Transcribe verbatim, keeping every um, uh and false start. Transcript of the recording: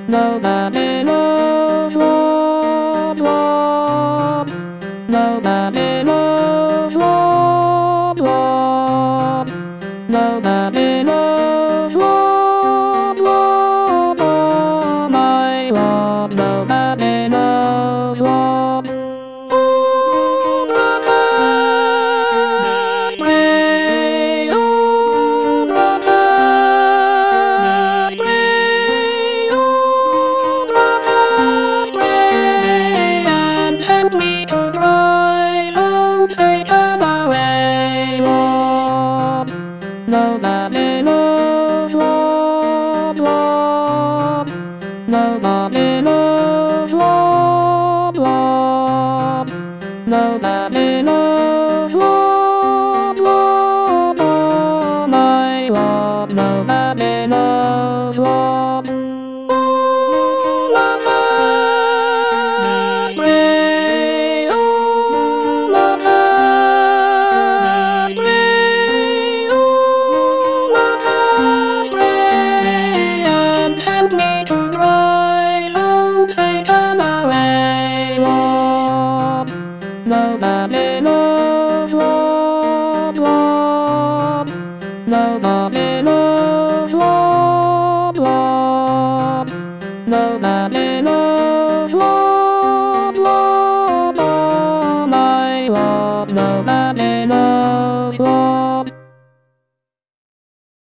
Nobody knows what, what. Nobody knows what, what. Nobody knows what, what. Oh my God, nobody knows what. Spray, oh, brother, spray, oh, brother, spray, and help me to dry. Don't take them away, Lord. Nobody knows what, what. Nobody knows what, what. Nobody knows what, what. Oh my God, nobody knows what. Spray, oh, love, spray, oh, love, spray, and help me to dry. Don't take them away, Lord. Nobody knows what, what. Nobody knows what, what. Nobody